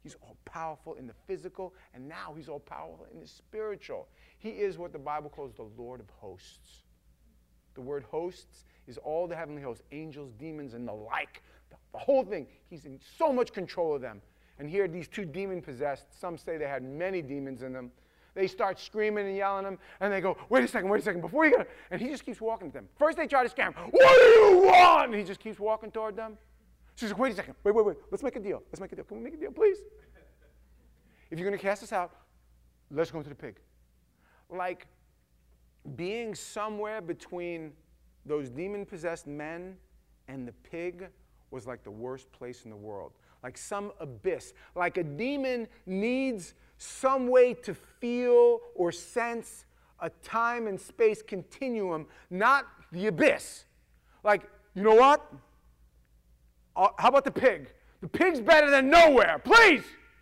He's all powerful in the physical, and now he's all powerful in the spiritual. He is what the Bible calls the Lord of hosts. The word hosts is all the heavenly hosts, angels, demons, and the like. The, the whole thing. He's in so much control of them. And here, these two demon-possessed, some say they had many demons in them. They start screaming and yelling at him, and they go, wait a second, wait a second, before you go. And he just keeps walking to them. First they try to scare him. What do you want? And he just keeps walking toward them. She's like, wait a second, wait, wait, wait, let's make a deal. Let's make a deal. Can we make a deal, please? If you're going to cast us out, let's go into the pig. Like being somewhere between those demon-possessed men and the pig was like the worst place in the world. Like some abyss. Like a demon needs some way to feel or sense a time and space continuum, not the abyss. Like, you know what? Uh, how about the pig? The pig's better than nowhere, please!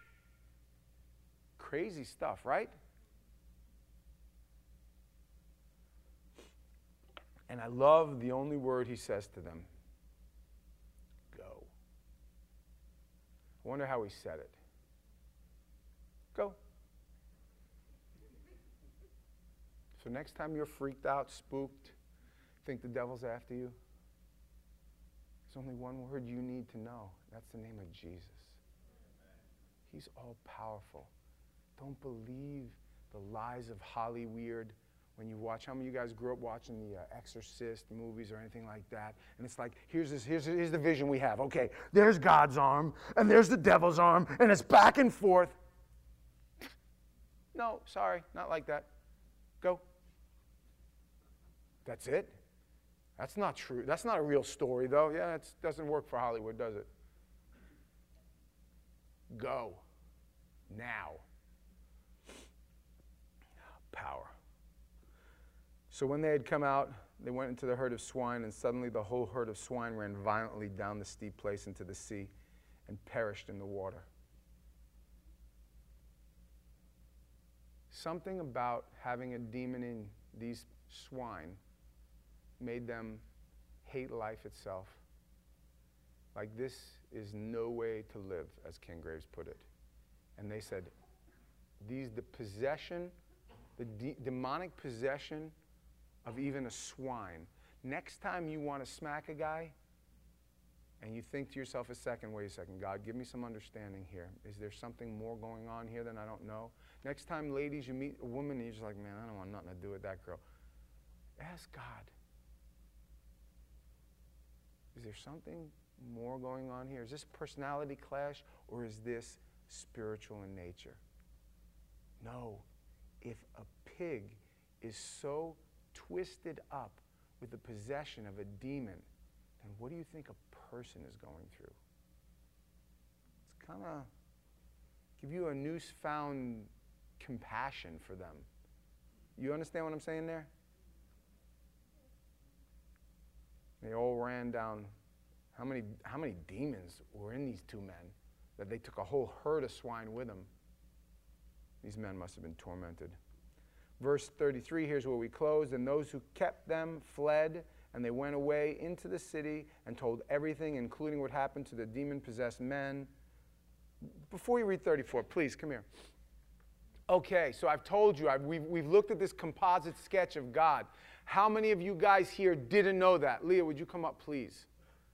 Crazy stuff, right? And I love the only word he says to them. Go. I wonder how he said it. Go. So next time you're freaked out, spooked, think the devil's after you, there's only one word you need to know. That's the name of Jesus. He's all powerful. Don't believe the lies of Hollyweird when you watch. How many of you guys grew up watching the uh, Exorcist movies or anything like that? And it's like, here's, this, here's, here's the vision we have. Okay, there's God's arm, and there's the devil's arm, and it's back and forth. No, sorry, not like that. Go. That's it? That's not true. That's not a real story, though. Yeah, it doesn't work for Hollywood, does it? Go. Now. Power. So when they had come out, they went into the herd of swine, and suddenly the whole herd of swine ran violently down the steep place into the sea and perished in the water. Something about having a demon in these swine made them hate life itself. Like, this is no way to live, as Ken Graves put it. And they said, these, the possession, the de- demonic possession of even a swine. Next time you want to smack a guy, and you think to yourself a second, wait a second, God, give me some understanding here. Is there something more going on here than I don't know? Next time, ladies, you meet a woman and you're just like, man, I don't want nothing to do with that girl. Ask God. Is there something more going on here? Is this personality clash, or is this spiritual in nature? No. If a pig is so twisted up with the possession of a demon, then what do you think a person is going through? It's kind of give you a newfound compassion for them. You understand what I'm saying there? They all ran down. How many, how many demons were in these two men that they took a whole herd of swine with them? These men must have been tormented. Verse thirty-three, here's where we close. And those who kept them fled, and they went away into the city and told everything, including what happened to the demon-possessed men. Before you read thirty-four, please, come here. Okay, so I've told you, I've, we've, we've looked at this composite sketch of God. How many of you guys here didn't know that? Leah, would you come up, please?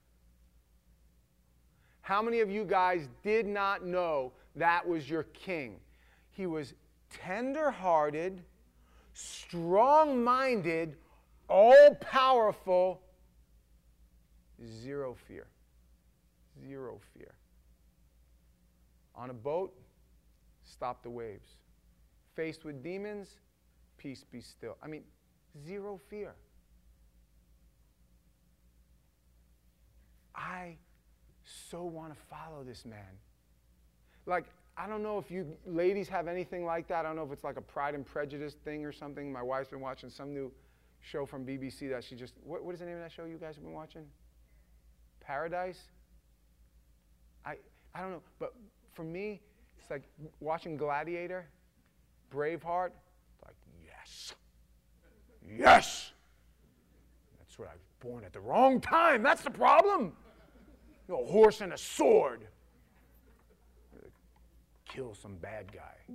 How many of you guys did not know that was your king? He was tender-hearted, strong-minded, all-powerful, zero fear. Zero fear. On a boat, stop the waves. Faced with demons, peace be still. I mean, zero fear. I so want to follow this man. Like, I don't know if you ladies have anything like that. I don't know if it's like a Pride and Prejudice thing or something. My wife's been watching some new show from B B C that she just, what, what is the name of that show you guys have been watching? Paradise? I, I don't know, but for me, it's like watching Gladiator, Braveheart, like, yes, yes. That's what I was born at the wrong time. That's the problem. You know, a horse and a sword. kill some bad guy.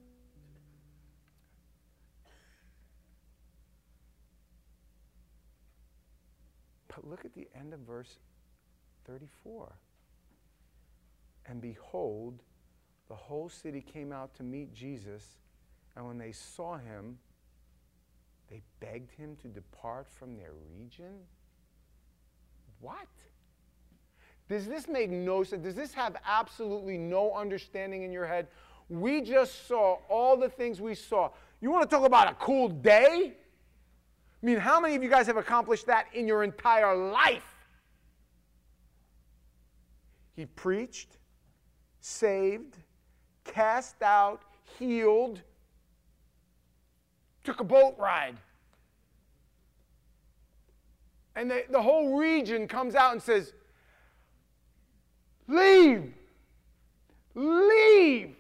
But look at the end of verse thirty-four. And behold, the whole city came out to meet Jesus, and when they saw him, they begged him to depart from their region. What? Does this make no sense? Does this have absolutely no understanding in your head? We just saw all the things we saw. You want to talk about a cool day? I mean, how many of you guys have accomplished that in your entire life? He preached, saved, cast out, healed, took a boat ride. And the, the whole region comes out and says, leave! Leave!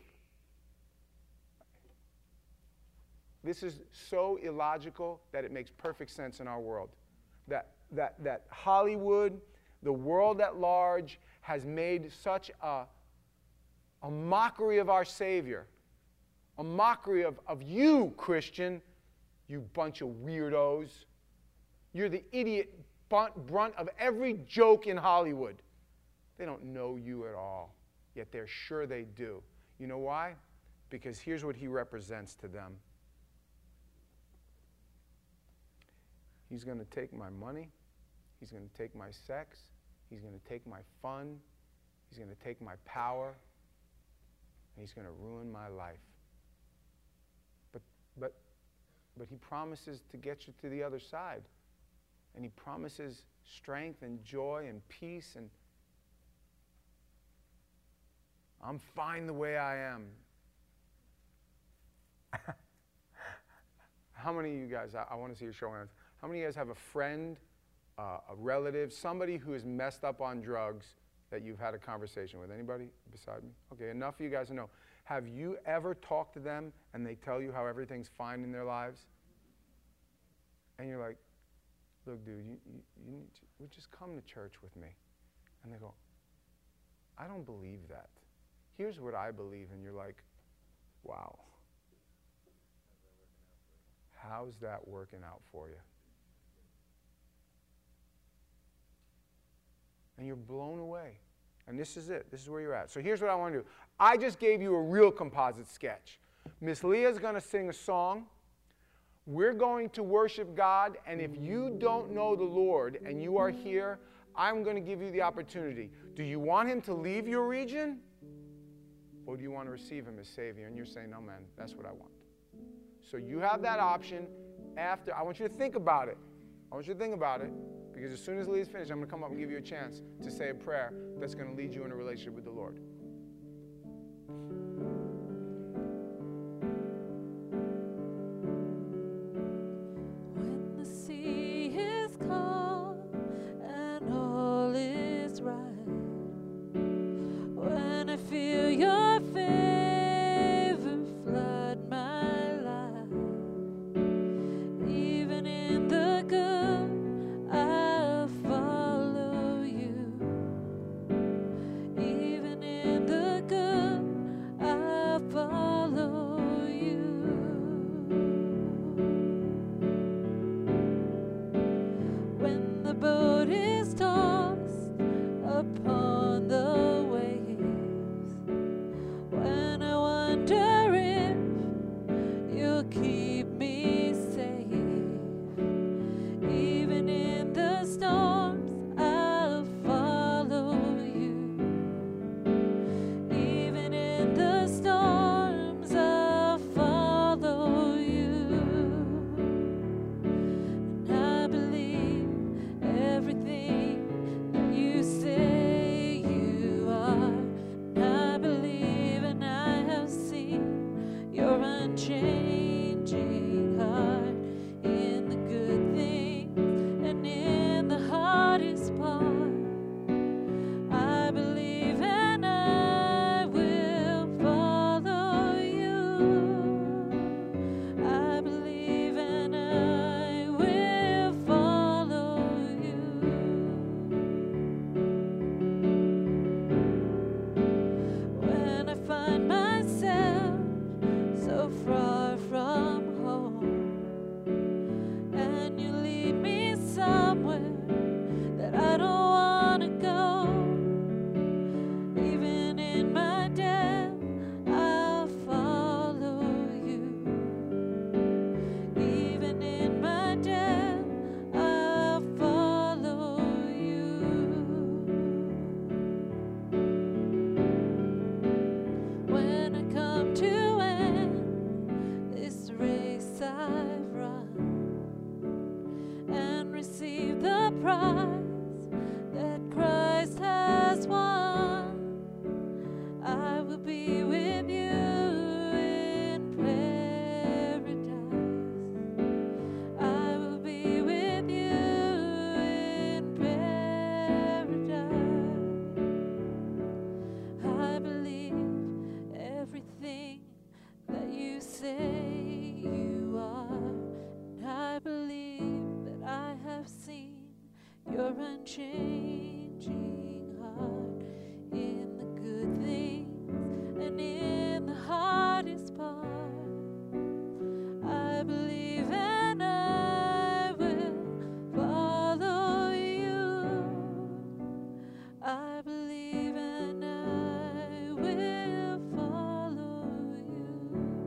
This is so illogical that it makes perfect sense in our world. That, that, that Hollywood, the world at large, has made such a, a mockery of our Savior. A mockery of, of you, Christian, you bunch of weirdos. You're the idiot brunt of every joke in Hollywood. They don't know you at all, yet they're sure they do. You know why? Because here's what he represents to them. He's going to take my money. He's going to take my sex. He's going to take my fun. He's going to take my power. And he's going to ruin my life. But, but, but he promises to get you to the other side. And he promises strength and joy and peace. And I'm fine the way I am. How many of you guys, I, I want to see your show hands. How many of you guys have a friend, uh, a relative, somebody who is messed up on drugs that you've had a conversation with? Anybody beside me? Okay, enough of you guys to know. Have you ever talked to them and they tell you how everything's fine in their lives? And you're like, look, dude, you, you, you need to, well, just come to church with me. And they go, I don't believe that. Here's what I believe. And you're like, wow. How's that working out for you? And you're blown away. And this is it. This is where you're at. So here's what I want to do. I just gave you a real composite sketch. Miss Leah's going to sing a song. We're going to worship God. And if you don't know the Lord and you are here, I'm going to give you the opportunity. Do you want him to leave your region? Or do you want to receive him as Savior? And you're saying, no, man, that's what I want. So you have that option after. I want you to think about it. I want you to think about it. Because as soon as Leah's finished, I'm going to come up and give you a chance to say a prayer that's going to lead you in a relationship with the Lord. When the sea is calm and all is right, when I feel your favor flood my life, even in the good, I'll follow you. Even in the good, unchanging heart in the good things and in the hardest part. I believe and I will follow you. I believe and I will follow you.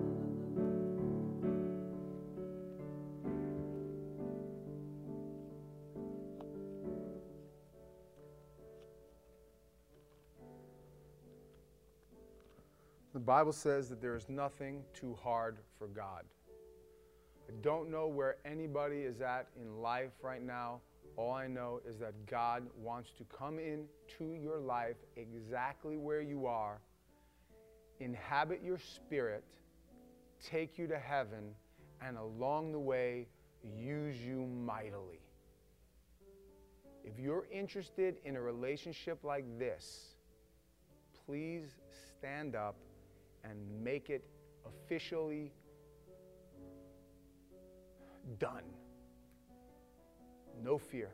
The Bible says that there is nothing too hard for God. I don't know where anybody is at in life right now. All I know is that God wants to come into your life exactly where you are, inhabit your spirit, take you to heaven, and along the way, use you mightily. If you're interested in a relationship like this, please stand up and make it officially done. No fear.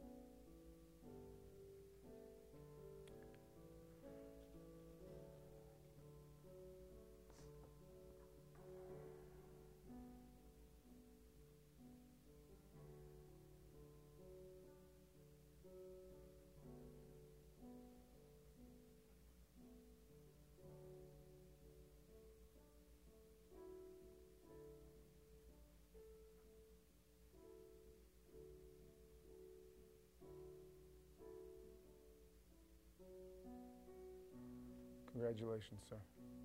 Congratulations, sir.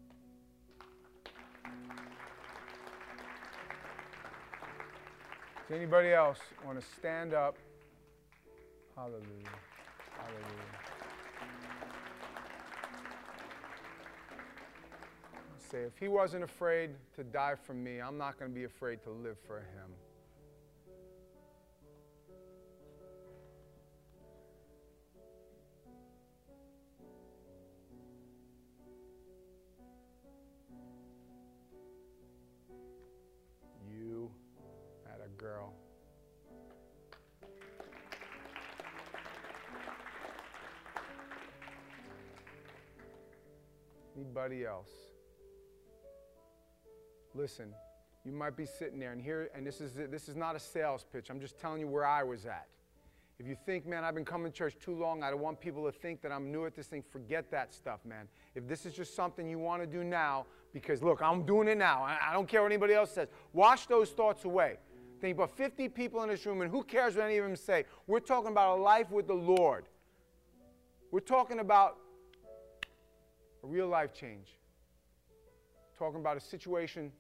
Does anybody else want to stand up? Hallelujah. Hallelujah. Say, if he wasn't afraid to die for me, I'm not going to be afraid to live for him. You had a girl. Anybody else? Listen, you might be sitting there and here, and this is this is not a sales pitch. I'm just telling you where I was at. If you think, man, I've been coming to church too long, I don't want people to think that I'm new at this thing, forget that stuff, man. If this is just something you want to do now, because look, I'm doing it now. I don't care what anybody else says. Wash those thoughts away. Think about fifty people in this room, and who cares what any of them say? We're talking about a life with the Lord. We're talking about a real life change. Talking about a situation.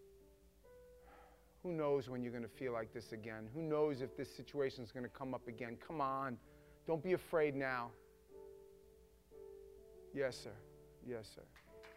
Who knows when you're going to feel like this again? Who knows if this situation is going to come up again? Come on. Don't be afraid now. Yes, sir. Yes, sir.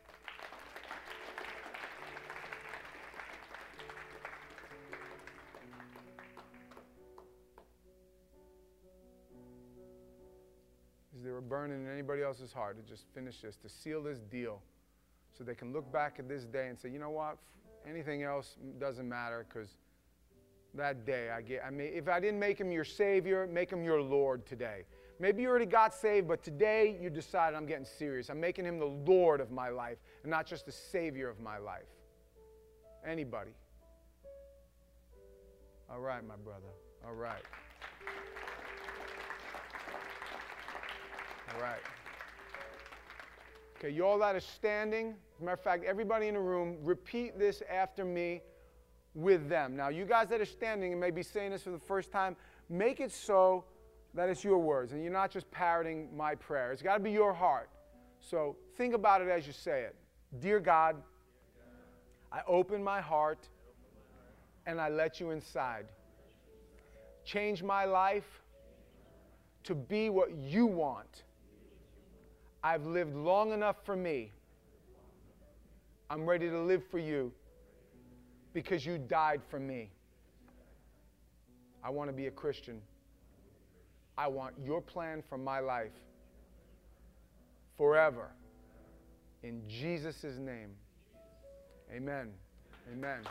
Is there a burden in anybody else's heart to just finish this, to seal this deal, so they can look back at this day and say, you know what? Anything else doesn't matter, because that day I get, I mean, if I didn't make him your Savior, make him your Lord today. Maybe you already got saved, but today you decided I'm getting serious. I'm making him the Lord of my life and not just the Savior of my life. Anybody? All right, my brother. All right. All right. Okay, you all that are standing, as a matter of fact, everybody in the room, repeat this after me with them. Now, you guys that are standing and may be saying this for the first time, make it so that it's your words, and you're not just parroting my prayer. It's got to be your heart. So think about it as you say it. Dear God, I open my heart and I let you inside. Change my life to be what you want. I've lived long enough for me. I'm ready to live for you because you died for me. I want to be a Christian. I want your plan for my life forever. In Jesus' name, amen. Amen.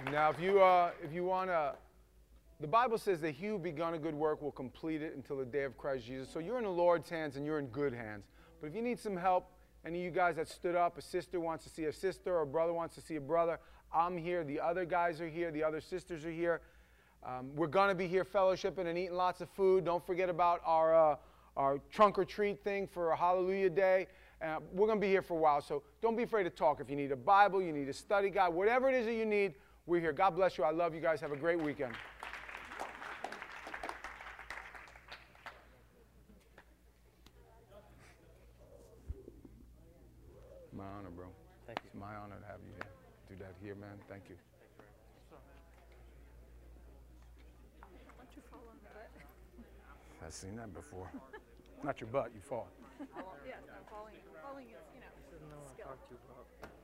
Now, if you, uh, if you want to, the Bible says that he who begun a good work will complete it until the day of Christ Jesus. So you're in the Lord's hands and you're in good hands. But if you need some help, any of you guys that stood up, a sister wants to see a sister or a brother wants to see a brother, I'm here. The other guys are here. The other sisters are here. Um, we're going to be here fellowshipping and eating lots of food. Don't forget about our, uh, our trunk or treat thing for a Hallelujah Day. Uh, we're going to be here for a while, so don't be afraid to talk. If you need a Bible, you need a study guide, whatever it is that you need, we're here. God bless you. I love you guys. Have a great weekend. My honor, bro. Thank you. It's my honor to have you here. Do that here, man. Thank you. Don't you fall on the butt? I've seen that before. Not your butt, you fall. Yes, I'm falling. Falling is, you know, This is no one skill. talk to you about.